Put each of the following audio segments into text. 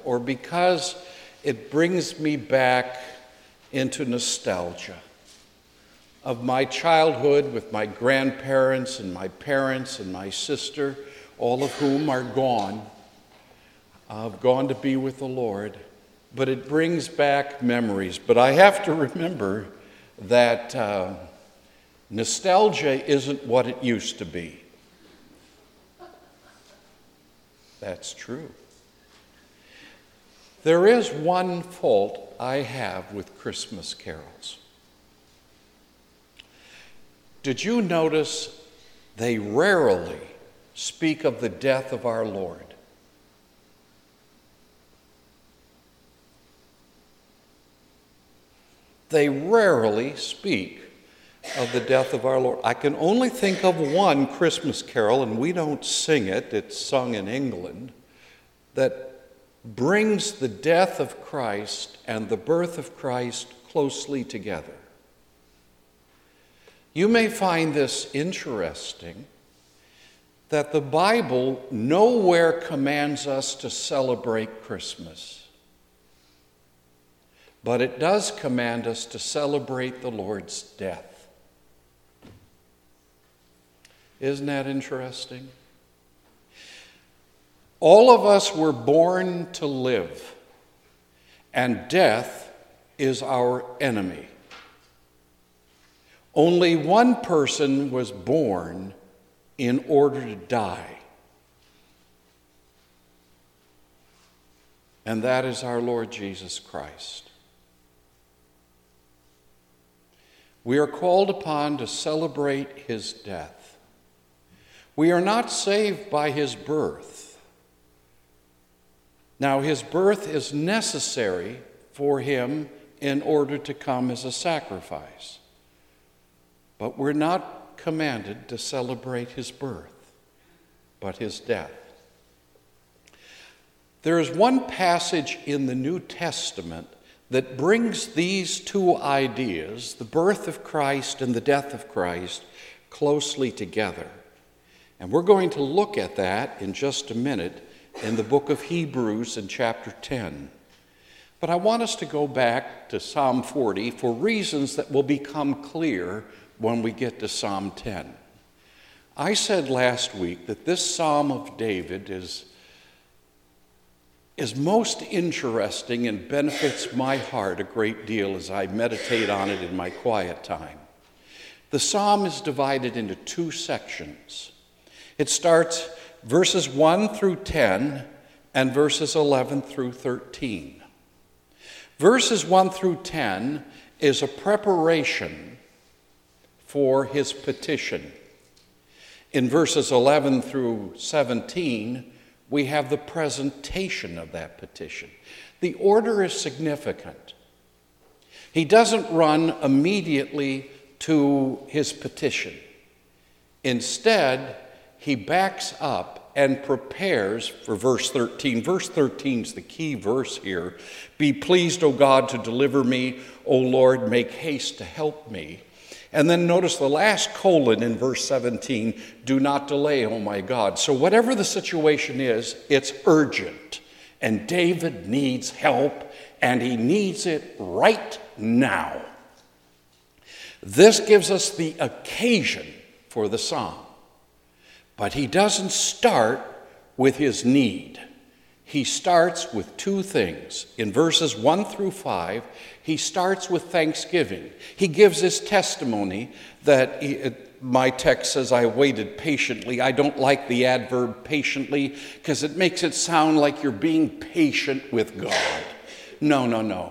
or because it brings me back into nostalgia of my childhood with my grandparents and my parents and my sister, all of whom are gone. I've gone to be with the Lord, but it brings back memories. But I have to remember that nostalgia isn't what it used to be. That's true. There is one fault I have with Christmas carols. Did you notice they rarely speak of the death of our Lord? They rarely speak of the death of our Lord. I can only think of one Christmas carol, and we don't sing it, it's sung in England, that brings the death of Christ and the birth of Christ closely together. You may find this interesting, that the Bible nowhere commands us to celebrate Christmas, but it does command us to celebrate the Lord's death. Isn't that interesting? All of us were born to live, and death is our enemy. Only one person was born in order to die, and that is our Lord Jesus Christ. We are called upon to celebrate his death. We are not saved by his birth. Now, his birth is necessary for him in order to come as a sacrifice. But we're not commanded to celebrate his birth, but his death. There is one passage in the New Testament that brings these two ideas, the birth of Christ and the death of Christ, closely together. And we're going to look at that in just a minute in the book of Hebrews in chapter 10. But I want us to go back to Psalm 40 for reasons that will become clear when we get to Psalm 10. I said last week that this Psalm of David is most interesting and benefits my heart a great deal as I meditate on it in my quiet time. The psalm is divided into two sections. It starts verses 1 through 10 and verses 11 through 13. Verses 1 through 10 is a preparation for his petition. In verses 11 through 17, we have the presentation of that petition. The order is significant. He doesn't run immediately to his petition. Instead, he backs up and prepares for verse 13. Verse 13 is the key verse here. Be pleased, O God, to deliver me. O Lord, make haste to help me. And then notice the last colon in verse 17, do not delay, oh my God. So whatever the situation is, it's urgent. And David needs help, and he needs it right now. This gives us the occasion for the psalm. But he doesn't start with his need. He starts with two things. In verses 1 through 5, he starts with thanksgiving. He gives his testimony that my text says, I waited patiently. I don't like the adverb patiently because it makes it sound like you're being patient with God. No.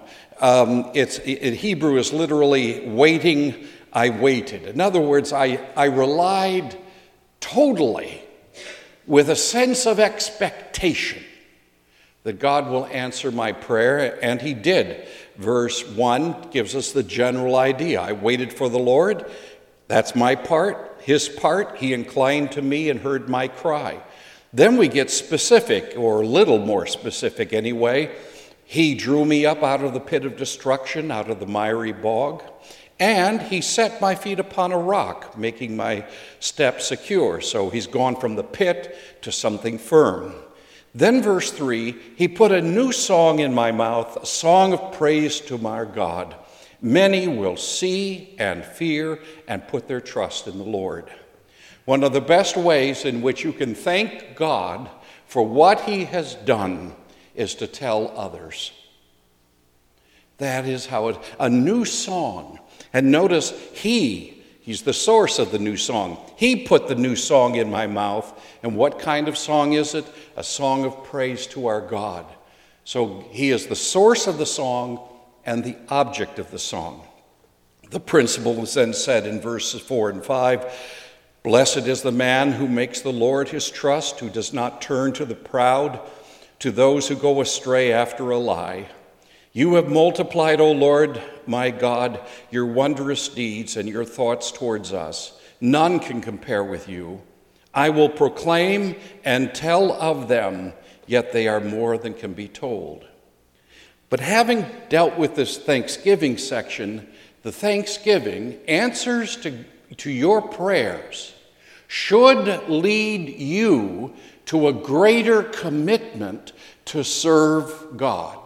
In Hebrew is literally waiting, I waited. In other words, I relied totally with a sense of expectation that God will answer my prayer, and he did. Verse 1 gives us the general idea. I waited for the Lord. That's my part. His part, he inclined to me and heard my cry. Then we get specific, or a little more specific anyway. He drew me up out of the pit of destruction, out of the miry bog, and he set my feet upon a rock, making my steps secure. So he's gone from the pit to something firm. Then verse 3, he put a new song in my mouth, a song of praise to my God. Many will see and fear and put their trust in the Lord. One of the best ways in which you can thank God for what he has done is to tell others. That is how a new song. And notice he's the source of the new song. He put the new song in my mouth. And what kind of song is it? A song of praise to our God. So he is the source of the song and the object of the song. The principle was then said in verses 4 and 5, "Blessed is the man who makes the Lord his trust, who does not turn to the proud, to those who go astray after a lie. You have multiplied, O Lord, my God, your wondrous deeds and your thoughts towards us. None can compare with you. I will proclaim and tell of them, yet they are more than can be told." But having dealt with this Thanksgiving section, the Thanksgiving answers to your prayers should lead you to a greater commitment to serve God.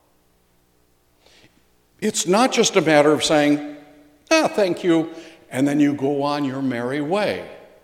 It's not just a matter of saying, thank you, and then you go on your merry way.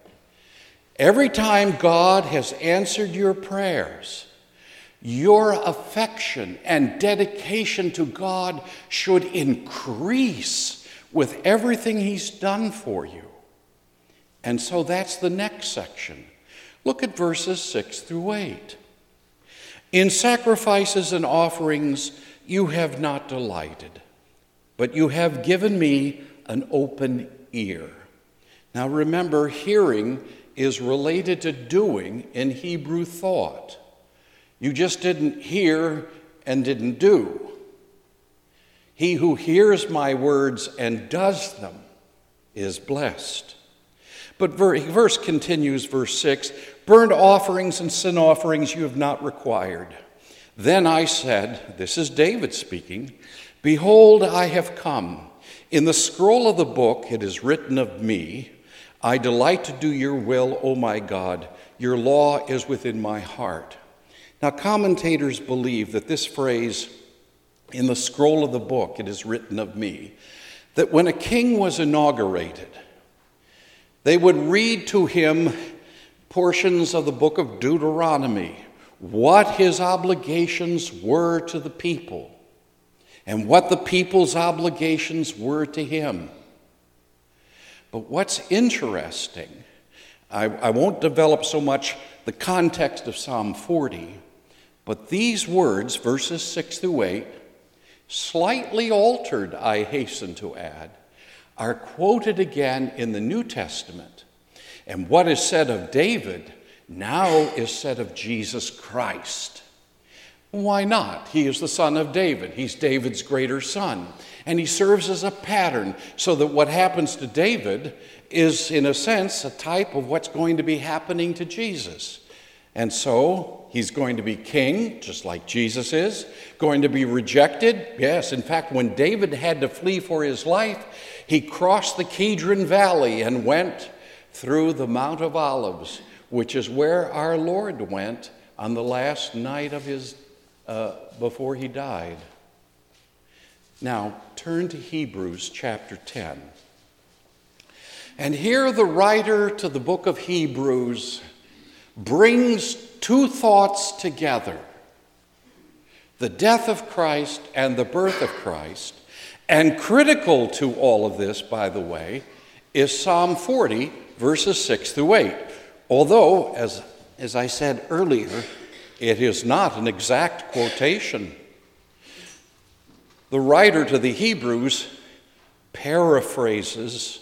Every time God has answered your prayers, your affection and dedication to God should increase with everything he's done for you. And so that's the next section. Look at verses 6 through 8. "In sacrifices and offerings you have not delighted, but you have given me an open ear." Now remember, hearing is related to doing in Hebrew thought. You just didn't hear and didn't do. He who hears my words and does them is blessed. But verse continues, verse 6, "Burnt offerings and sin offerings you have not required. Then I said," this is David speaking, "Behold, I have come. In the scroll of the book it is written of me, I delight to do your will, O my God. Your law is within my heart." Now, commentators believe that this phrase, "in the scroll of the book it is written of me," that when a king was inaugurated, they would read to him portions of the book of Deuteronomy, what his obligations were to the people, and what the people's obligations were to him. But what's interesting, I won't develop so much the context of Psalm 40, but these words, verses 6 through 8, slightly altered, I hasten to add, are quoted again in the New Testament. And what is said of David now is said of Jesus Christ. Why not? He is the son of David. He's David's greater son. And he serves as a pattern so that what happens to David is, in a sense, a type of what's going to be happening to Jesus. And so he's going to be king, just like Jesus is, going to be rejected. Yes, in fact, when David had to flee for his life, he crossed the Kidron Valley and went through the Mount of Olives, which is where our Lord went on the last night of his before he died. Now, turn to Hebrews chapter 10. And here the writer to the book of Hebrews brings two thoughts together: the death of Christ and the birth of Christ. And critical to all of this, by the way, is Psalm 40, verses 6 through 8. Although, as I said earlier, it is not an exact quotation. The writer to the Hebrews paraphrases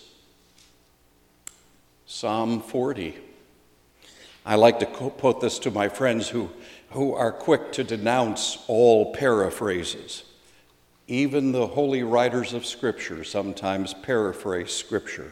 Psalm 40. I like to quote this to my friends who are quick to denounce all paraphrases. Even the holy writers of Scripture sometimes paraphrase Scripture.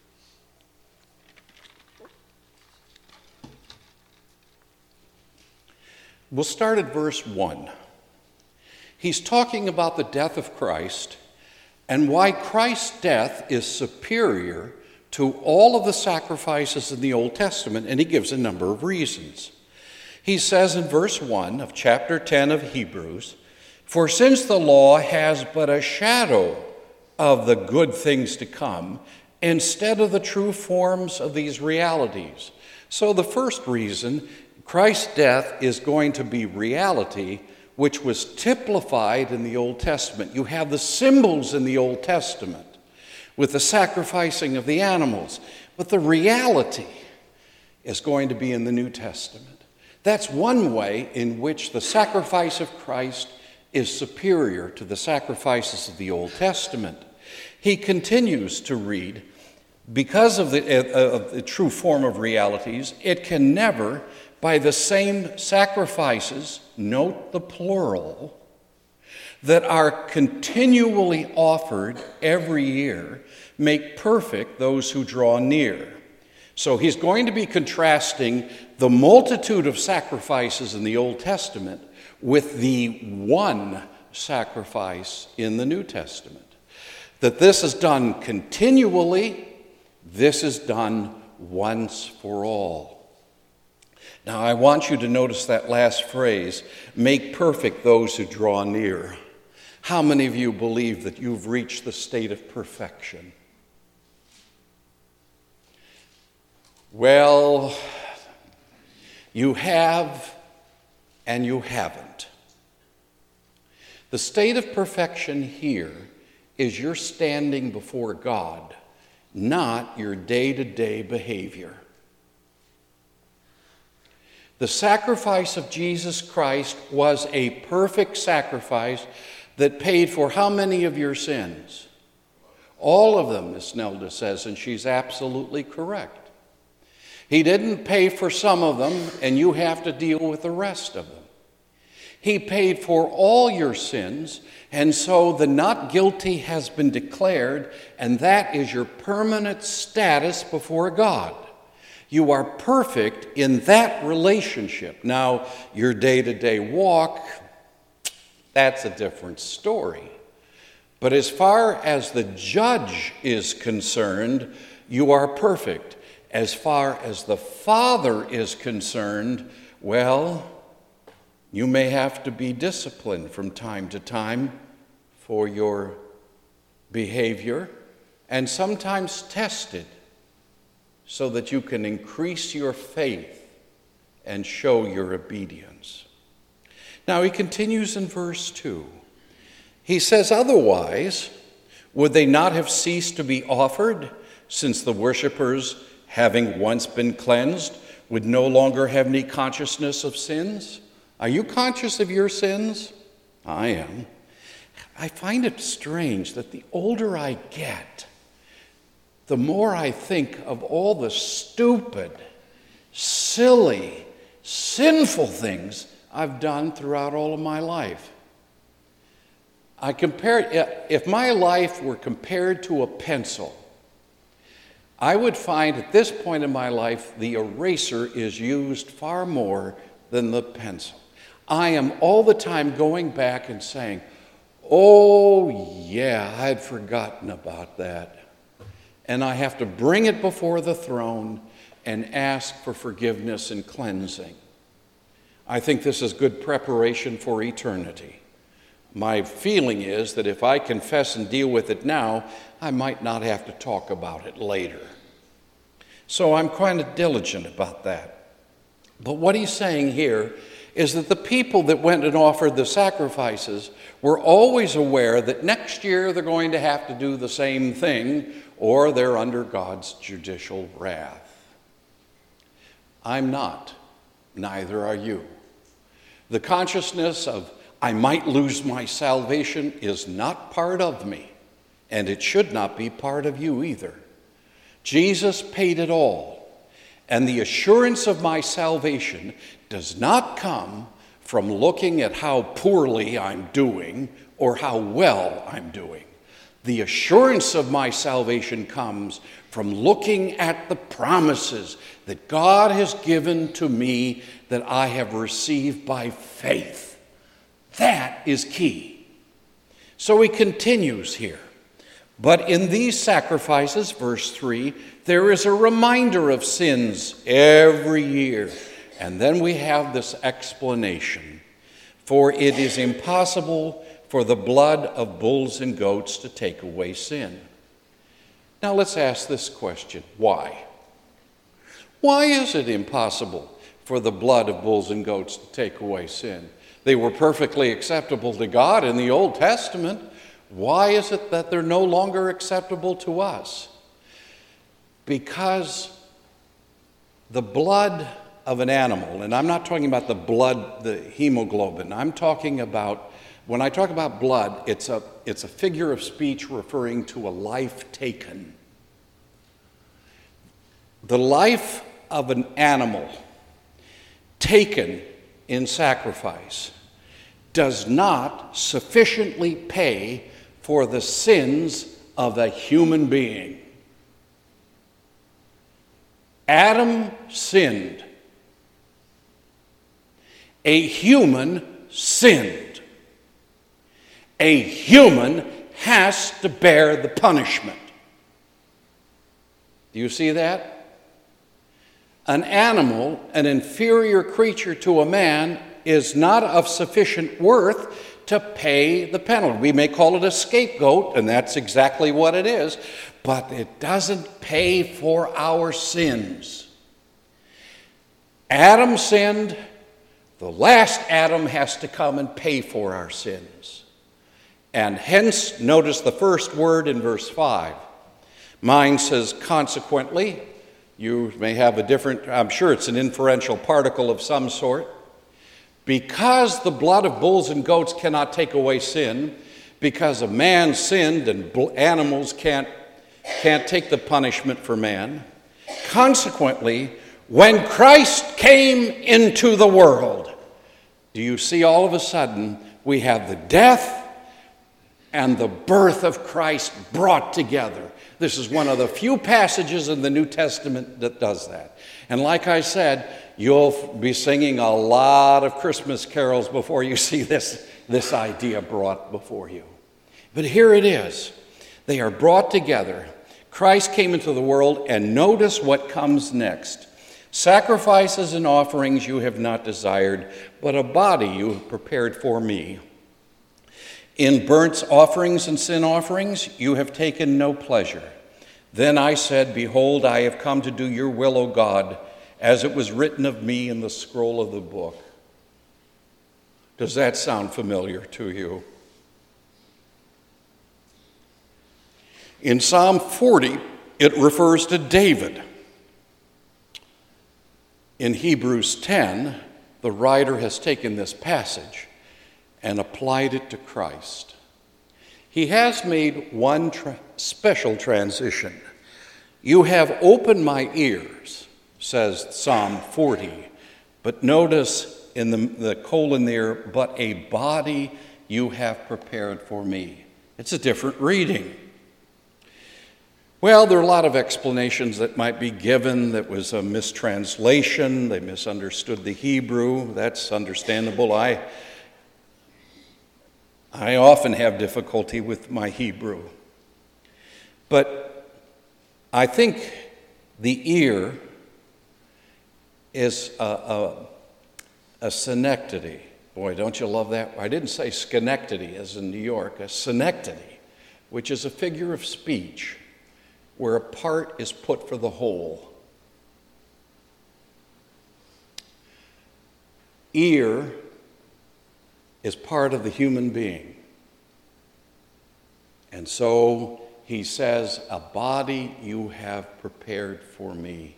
We'll start at verse 1. He's talking about the death of Christ and why Christ's death is superior to all of the sacrifices in the Old Testament, and he gives a number of reasons. He says in verse 1 of chapter 10 of Hebrews, "For since the law has but a shadow of the good things to come, instead of the true forms of these realities." So the first reason, Christ's death is going to be reality, which was typified in the Old Testament. You have the symbols in the Old Testament with the sacrificing of the animals, but the reality is going to be in the New Testament. That's one way in which the sacrifice of Christ is superior to the sacrifices of the Old Testament. He continues to read, because of the true form of realities, it can never, by the same sacrifices, note the plural, that are continually offered every year, make perfect those who draw near. So he's going to be contrasting the multitude of sacrifices in the Old Testament with the one sacrifice in the New Testament. That this is done continually, this is done once for all. Now I want you to notice that last phrase, make perfect those who draw near. How many of you believe that you've reached the state of perfection? Well, you have and you haven't. The state of perfection here is you're standing before God, not your day-to-day behavior. The sacrifice of Jesus Christ was a perfect sacrifice that paid for how many of your sins? All of them, Miss Nelda says, and she's absolutely correct. He didn't pay for some of them, and you have to deal with the rest of them. He paid for all your sins, and so the not guilty has been declared, and that is your permanent status before God. You are perfect in that relationship. Now, your day-to-day walk, that's a different story. But as far as the judge is concerned, you are perfect. As far as the Father is concerned, well, you may have to be disciplined from time to time for your behavior, and sometimes tested so that you can increase your faith and show your obedience. Now he continues in verse 2. He says, "Otherwise, would they not have ceased to be offered, since the worshipers, having once been cleansed, would no longer have any consciousness of sins?" Are you conscious of your sins? I am. I find it strange that the older I get, the more I think of all the stupid, silly, sinful things I've done throughout all of my life. If my life were compared to a pencil, I would find at this point in my life the eraser is used far more than the pencil. I am all the time going back and saying, oh yeah, I'd forgotten about that. And I have to bring it before the throne and ask for forgiveness and cleansing. I think this is good preparation for eternity. My feeling is that if I confess and deal with it now, I might not have to talk about it later. So I'm kind of diligent about that. But what he's saying here is that the people that went and offered the sacrifices were always aware that next year they're going to have to do the same thing, or they're under God's judicial wrath. I'm not. Neither are you. The consciousness of I might lose my salvation is not part of me, and it should not be part of you either. Jesus paid it all, and the assurance of my salvation does not come from looking at how poorly I'm doing or how well I'm doing. The assurance of my salvation comes from looking at the promises that God has given to me that I have received by faith. That is key. So he continues here. But in these sacrifices, verse 3, there is a reminder of sins every year. And then we have this explanation. For it is impossible for the blood of bulls and goats to take away sin. Now let's ask this question. Why? Why is it impossible for the blood of bulls and goats to take away sin? They were perfectly acceptable to God in the Old Testament. Why is it that they're no longer acceptable to us? Because the blood of an animal, and I'm not talking about the blood, the hemoglobin. I'm talking about, when I talk about blood, it's a figure of speech referring to a life taken. The life of an animal taken in sacrifice does not sufficiently pay for the sins of a human being. Adam sinned. A human sinned. A human has to bear the punishment. Do you see that? An animal, an inferior creature to a man, is not of sufficient worth to pay the penalty. We may call it a scapegoat, and that's exactly what it is, but it doesn't pay for our sins. Adam sinned. The last Adam has to come and pay for our sins. And hence, notice the first word in verse 5. Mine says, consequently. You may have a different, I'm sure it's an inferential particle of some sort. Because the blood of bulls and goats cannot take away sin, because a man sinned and animals can't take the punishment for man, consequently, when Christ came into the world, do you see all of a sudden we have the death and the birth of Christ brought together. This is one of the few passages in the New Testament that does that. And like I said, you'll be singing a lot of Christmas carols before you see this idea brought before you. But here it is. They are brought together. Christ came into the world, and notice what comes next. Sacrifices and offerings you have not desired, but a body you have prepared for me. In burnt offerings and sin offerings you have taken no pleasure. Then I said, behold, I have come to do your will, O God, as it was written of me in the scroll of the book. Does that sound familiar to you? In Psalm 40, it refers to David. In Hebrews 10, the writer has taken this passage and applied it to Christ. He has made one special transition. You have opened my ears, says Psalm 40. But notice in the colon there, but a body you have prepared for me. It's a different reading. Well, there are a lot of explanations that might be given. That was a mistranslation. They misunderstood the Hebrew. That's understandable. I often have difficulty with my Hebrew. But I think the ear is a synecdoche. Boy, don't you love that? I didn't say Schenectady as in New York, a synecdoche, which is a figure of speech where a part is put for the whole. Ear is part of the human being. And so he says, a body you have prepared for me.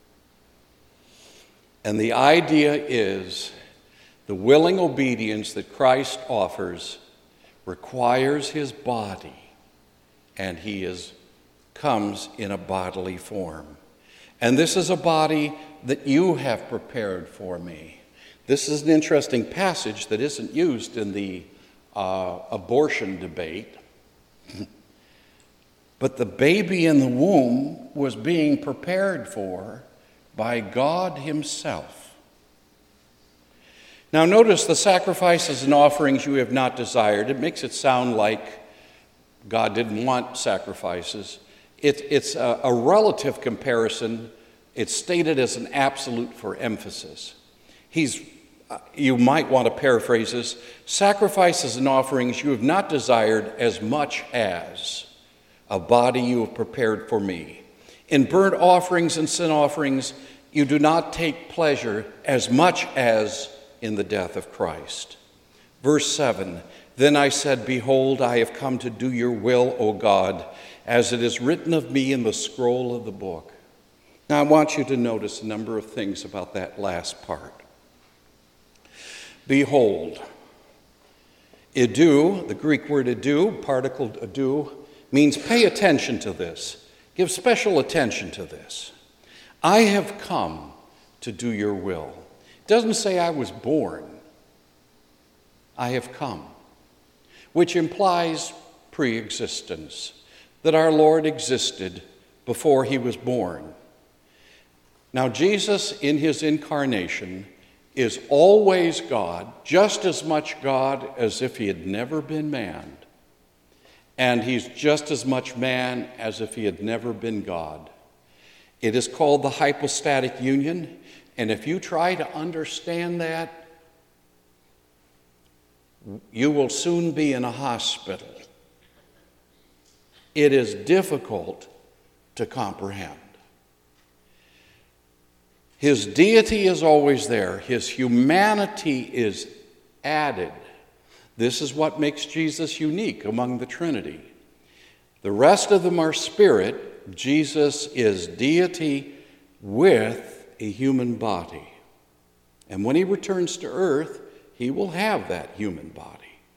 And the idea is the willing obedience that Christ offers requires his body, and he comes in a bodily form. And this is a body that you have prepared for me. This is an interesting passage that isn't used in the abortion debate. But the baby in the womb was being prepared for by God himself. Now notice the sacrifices and offerings you have not desired. It makes it sound like God didn't want sacrifices. It's a relative comparison. It's stated as an absolute for emphasis. You might want to paraphrase this, sacrifices and offerings you have not desired as much as a body you have prepared for me. In burnt offerings and sin offerings you do not take pleasure as much as in the death of Christ. Verse 7, then I said, behold, I have come to do your will, O God, as it is written of me in the scroll of the book. Now I want you to notice a number of things about that last part. Behold. Idu, the Greek word idu, particle idu, means pay attention to this. Give special attention to this. I have come to do your will. It doesn't say I was born. I have come, which implies pre-existence, that our Lord existed before he was born. Now, Jesus in his incarnation is always God, just as much God as if he had never been man. And he's just as much man as if he had never been God. It is called the hypostatic union, and if you try to understand that, you will soon be in a hospital. It is difficult to comprehend. His deity is always there. His humanity is added. This is what makes Jesus unique among the Trinity. The rest of them are spirit. Jesus is deity with a human body. And when he returns to earth, he will have that human body.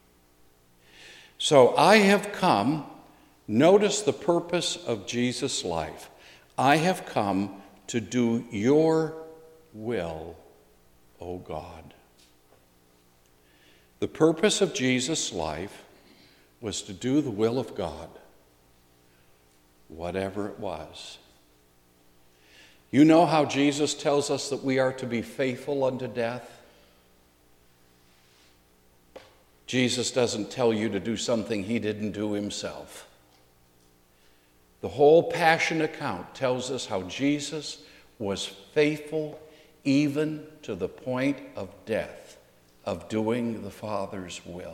So I have come, notice the purpose of Jesus' life. I have come to do your will, O God. The purpose of Jesus' life was to do the will of God, whatever it was. You know how Jesus tells us that we are to be faithful unto death? Jesus doesn't tell you to do something he didn't do himself. The whole Passion account tells us how Jesus was faithful even to the point of death, of doing the Father's will.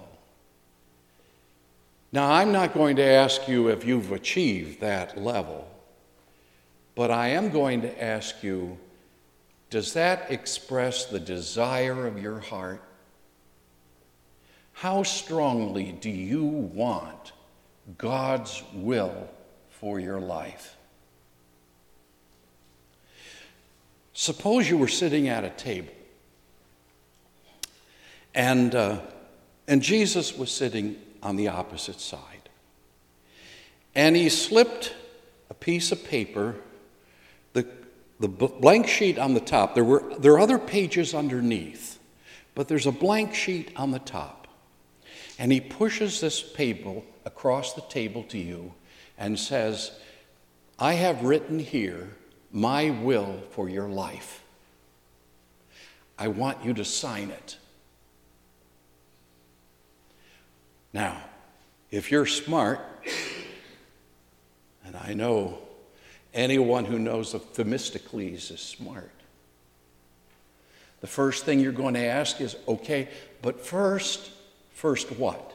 Now, I'm not going to ask you if you've achieved that level, but I am going to ask you, does that express the desire of your heart? How strongly do you want God's will for your life? Suppose you were sitting at a table and Jesus was sitting on the opposite side. And he slipped a piece of paper, the blank sheet on the top. There are other pages underneath, but there's a blank sheet on the top. And he pushes this paper across the table to you and says, I have written here my will for your life. I want you to sign it. Now, if you're smart, and I know anyone who knows of Themistocles is smart, the first thing you're going to ask is, okay, but first what?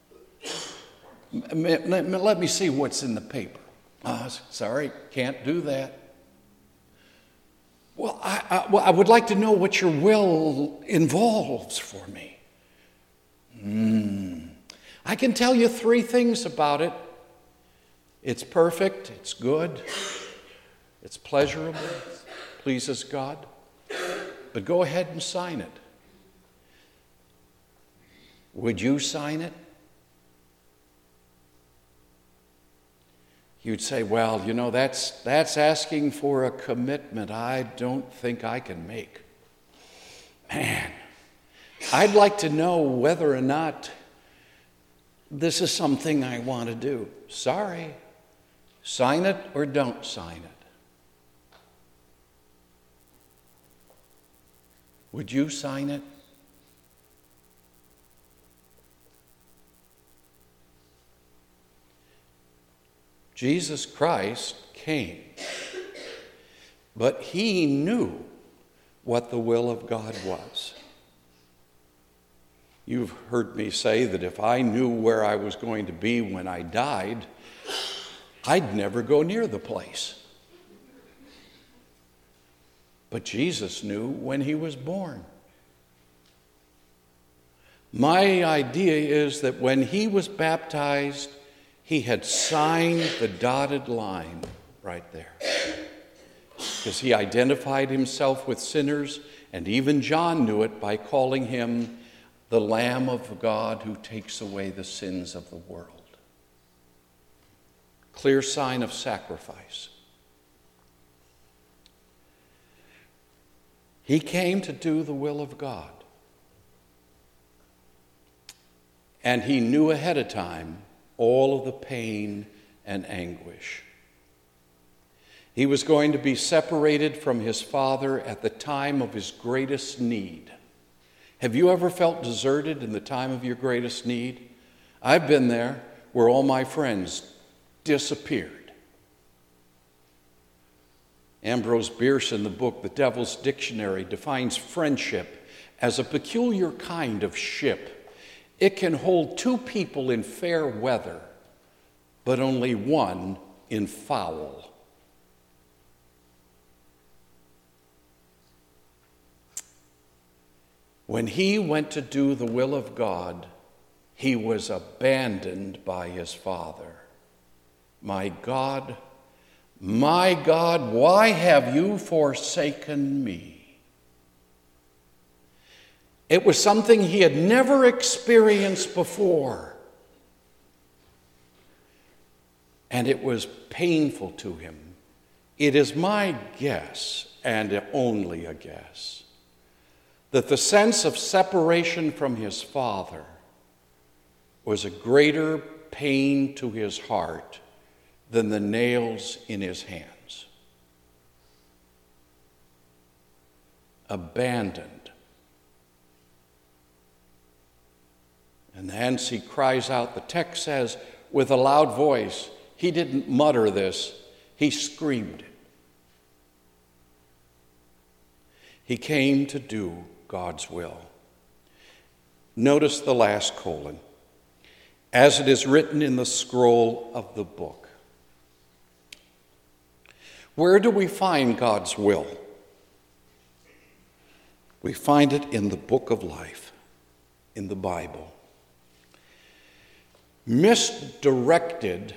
Let me see what's in the paper. Sorry, can't do that. Well, I would like to know what your will involves for me. I can tell you 3 things about it. It's perfect, it's good, it's pleasurable, pleases God. But go ahead and sign it. Would you sign it? You'd say, well, you know, that's asking for a commitment I don't think I can make. Man, I'd like to know whether or not this is something I want to do. Sorry, sign it or don't sign it. Would you sign it? Jesus Christ came, but he knew what the will of God was. You've heard me say that if I knew where I was going to be when I died, I'd never go near the place. But Jesus knew when he was born. My idea is that when he was baptized, he had signed the dotted line right there. Because he identified himself with sinners, and even John knew it by calling him the Lamb of God who takes away the sins of the world. Clear sign of sacrifice. He came to do the will of God. And he knew ahead of time all of the pain and anguish. He was going to be separated from his Father at the time of his greatest need. Have you ever felt deserted in the time of your greatest need? I've been there, where all my friends disappeared. Ambrose Bierce, in the book The Devil's Dictionary, defines friendship as a peculiar kind of ship. It can hold two people in fair weather, but only one in foul. When he went to do the will of God, he was abandoned by his Father. My God, why have you forsaken me? It was something he had never experienced before. And it was painful to him. It is my guess, and only a guess, that the sense of separation from his Father was a greater pain to his heart than the nails in his hands. Abandoned. And hence he cries out, the text says, with a loud voice. He didn't mutter this, he screamed it. He came to do God's will. Notice the last colon. As it is written in the scroll of the book. Where do we find God's will? We find it in the book of life, in the Bible. Misdirected,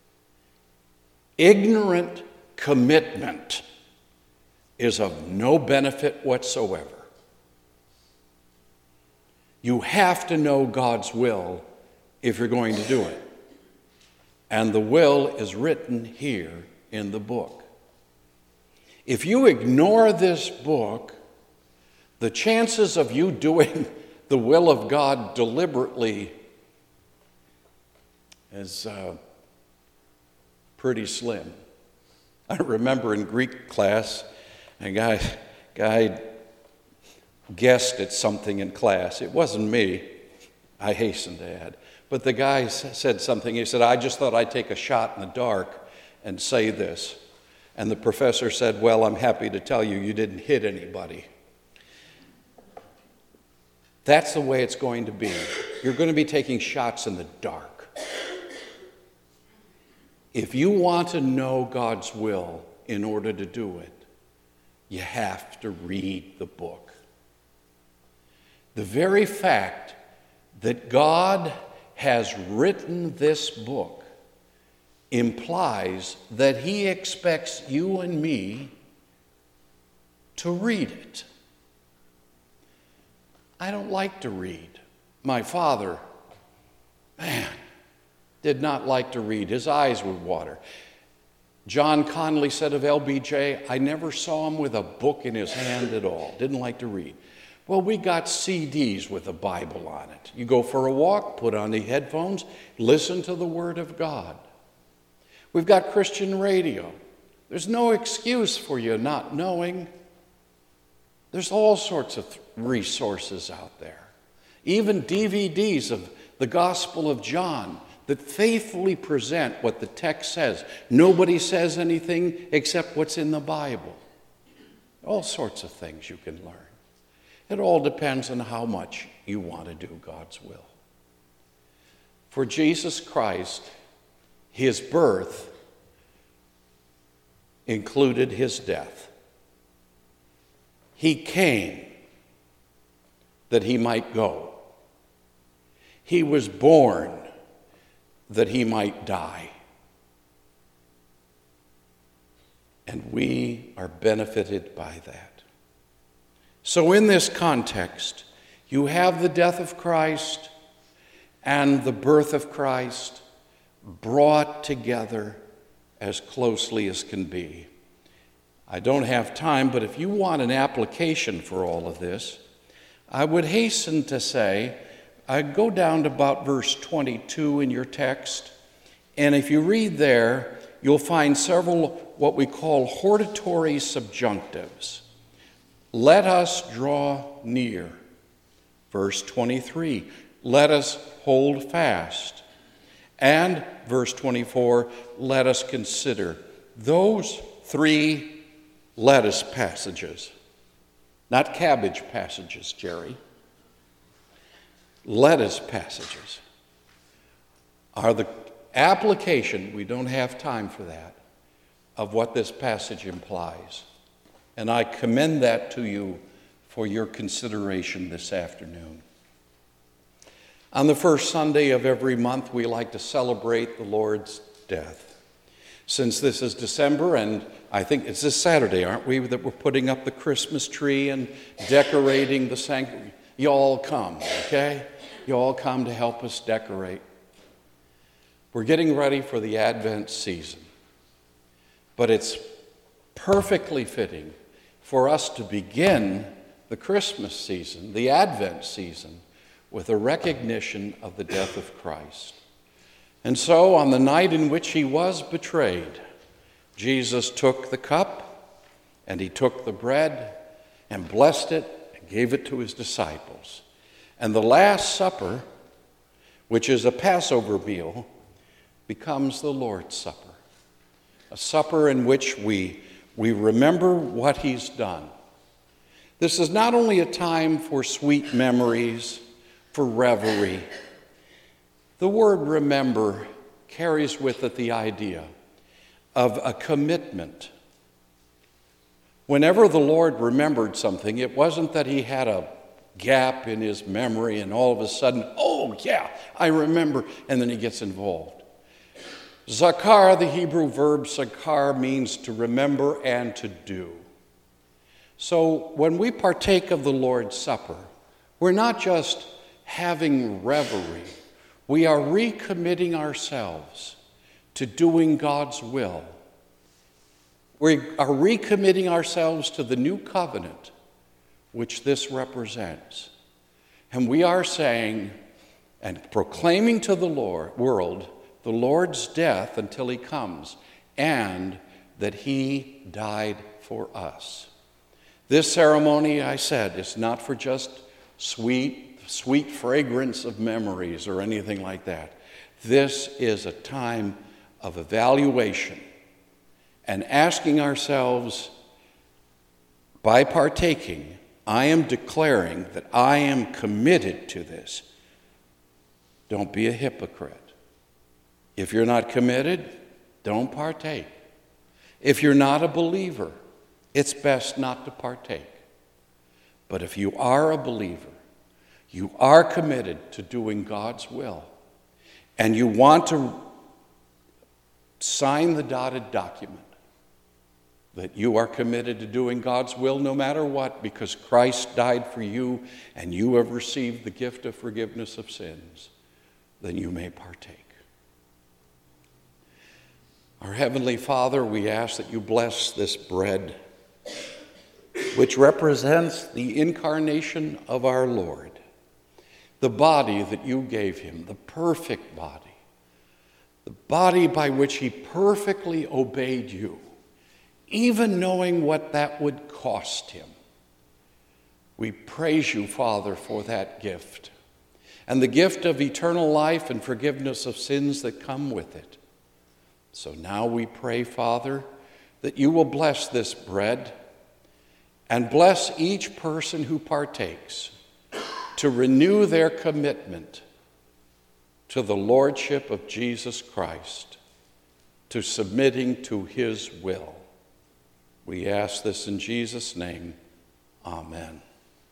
ignorant commitment is of no benefit whatsoever. You have to know God's will if you're going to do it. And the will is written here in the book. If you ignore this book, the chances of you doing the will of God deliberately is pretty slim. I remember in Greek class, a guy guessed at something in class. It wasn't me, I hasten to add. But the guy said something. He said, I just thought I'd take a shot in the dark and say this. And the professor said, well, I'm happy to tell you, you didn't hit anybody. That's the way it's going to be. You're going to be taking shots in the dark. If you want to know God's will in order to do it, you have to read the book. The very fact that God has written this book implies that he expects you and me to read it. I don't like to read. My father, did not like to read. His eyes would water. John Conley said of LBJ, I never saw him with a book in his hand at all. Didn't like to read. Well, we got CDs with the Bible on it. You go for a walk, put on the headphones, listen to the Word of God. We've got Christian radio. There's no excuse for you not knowing. There's all sorts of resources out there. Even DVDs of the Gospel of John that faithfully present what the text says. Nobody says anything except what's in the Bible. All sorts of things you can learn. It all depends on how much you want to do God's will. For Jesus Christ, his birth included his death. He came that he might go. He was born that he might die. And we are benefited by that. So in this context, you have the death of Christ and the birth of Christ brought together as closely as can be. I don't have time, but if you want an application for all of this, I would hasten to say, go down to about verse 22 in your text, and if you read there, you'll find several what we call hortatory subjunctives. Let us draw near. Verse 23, let us hold fast. And verse 24, let us consider. Those three let us passages, not cabbage passages, Jerry. Let us passages are the application, we don't have time for that, of what this passage implies. And I commend that to you for your consideration this afternoon. On the first Sunday of every month, we like to celebrate the Lord's death. Since this is December, and I think it's this Saturday, aren't we, that we're putting up the Christmas tree and decorating the sanctuary. You all come, okay? You all come to help us decorate. We're getting ready for the Advent season, but it's perfectly fitting for us to begin the Christmas season, the Advent season, with a recognition of the death of Christ. And so, on the night in which he was betrayed, Jesus took the cup, and he took the bread, and blessed it, and gave it to his disciples. And the Last Supper, which is a Passover meal, becomes the Lord's Supper, a supper in which we remember what he's done. This is not only a time for sweet memories, for reverie. The word remember carries with it the idea of a commitment. Whenever the Lord remembered something, it wasn't that he had a gap in his memory and all of a sudden, oh yeah, I remember, and then he gets involved. Zakar, the Hebrew verb zakar, means to remember and to do. So when we partake of the Lord's Supper, we're not just having reverie, we are recommitting ourselves to doing God's will. We are recommitting ourselves to the new covenant which this represents. And we are saying and proclaiming to the world the Lord's death until he comes, and that he died for us. This ceremony, I said, is not for just sweet fragrance of memories or anything like that. This is a time of evaluation and asking ourselves, by partaking, I am declaring that I am committed to this. Don't be a hypocrite. If you're not committed, don't partake. If you're not a believer, it's best not to partake. But if you are a believer, you are committed to doing God's will, and you want to sign the dotted document that you are committed to doing God's will no matter what, because Christ died for you and you have received the gift of forgiveness of sins, then you may partake. Our Heavenly Father, we ask that you bless this bread, which represents the incarnation of our Lord, the body that you gave him, the perfect body, the body by which he perfectly obeyed you, even knowing what that would cost him. We praise you, Father, for that gift and the gift of eternal life and forgiveness of sins that come with it. So now we pray, Father, that you will bless this bread and bless each person who partakes to renew their commitment to the lordship of Jesus Christ, to submitting to his will. We ask this in Jesus' name. Amen.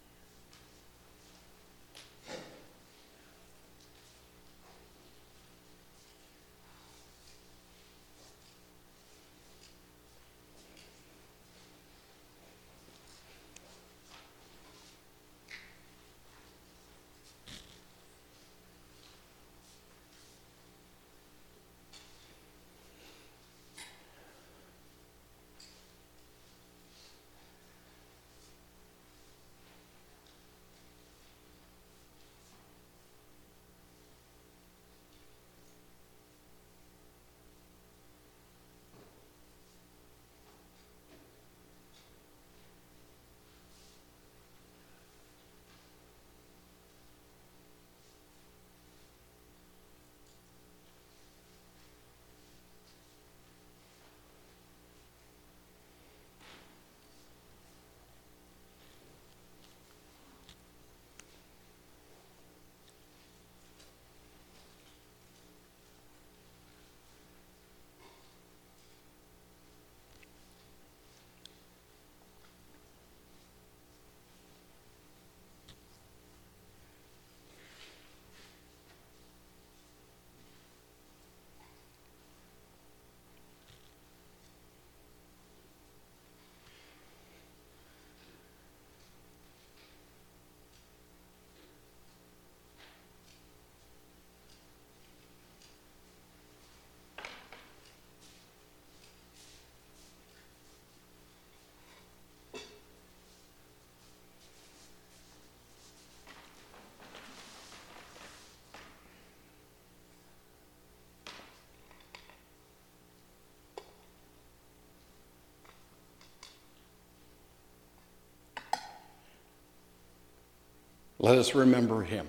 Let us remember him.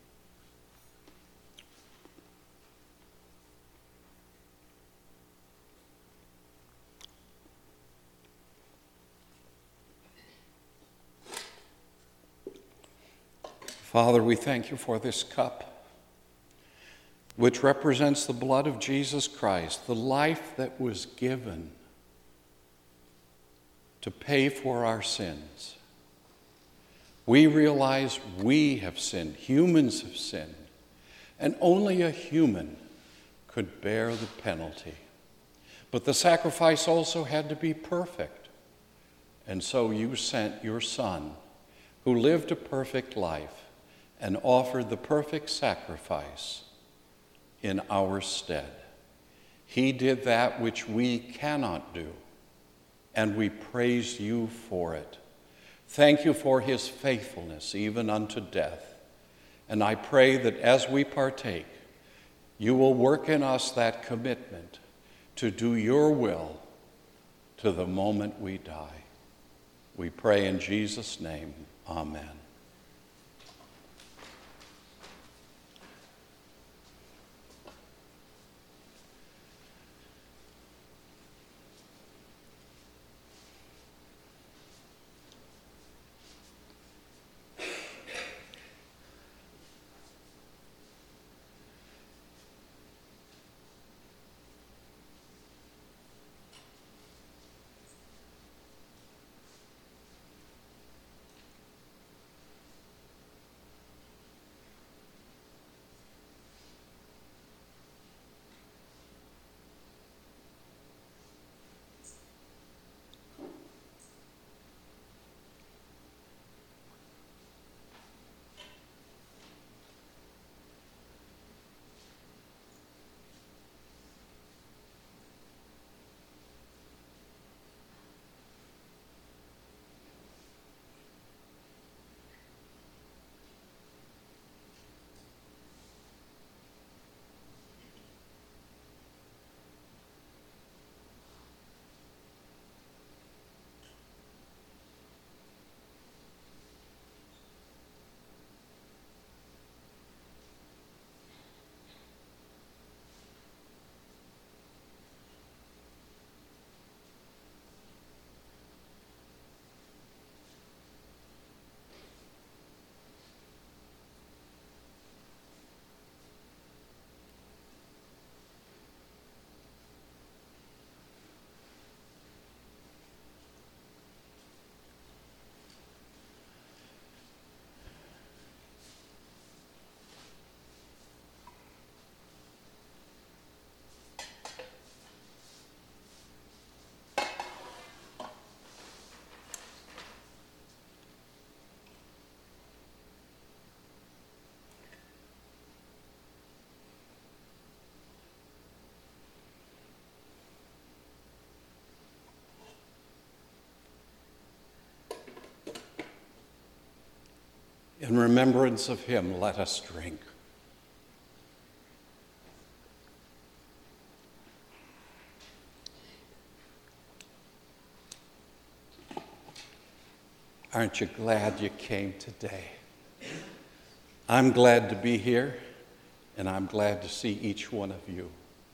Father, we thank you for this cup, which represents the blood of Jesus Christ, the life that was given to pay for our sins. We realize we have sinned, humans have sinned, and only a human could bear the penalty. But the sacrifice also had to be perfect. And so you sent your Son, who lived a perfect life and offered the perfect sacrifice in our stead. He did that which we cannot do, and we praise you for it. Thank you for his faithfulness, even unto death. And I pray that as we partake, you will work in us that commitment to do your will to the moment we die. We pray in Jesus' name. Amen. In remembrance of him, let us drink. Aren't you glad you came today? I'm glad to be here, and I'm glad to see each one of you.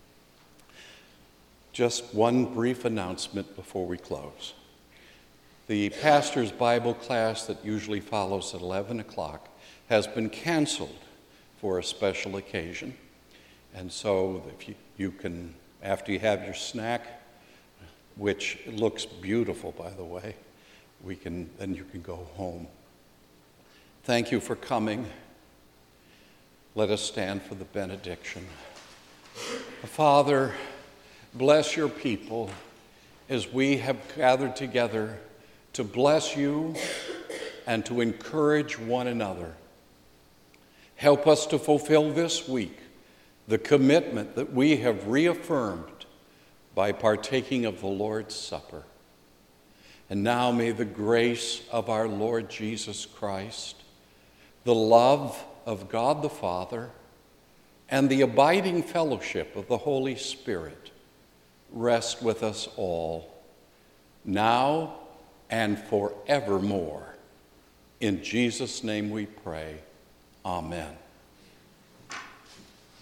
Just one brief announcement before we close. The pastor's Bible class that usually follows at 11 o'clock has been canceled for a special occasion. And so if you can, after you have your snack, which looks beautiful, by the way, then you can go home. Thank you for coming. Let us stand for the benediction. Father, bless your people as we have gathered together to bless you and to encourage one another. Help us to fulfill this week the commitment that we have reaffirmed by partaking of the Lord's Supper. And now may the grace of our Lord Jesus Christ, the love of God the Father, and the abiding fellowship of the Holy Spirit rest with us all, now and forevermore. In Jesus' name we pray. Amen.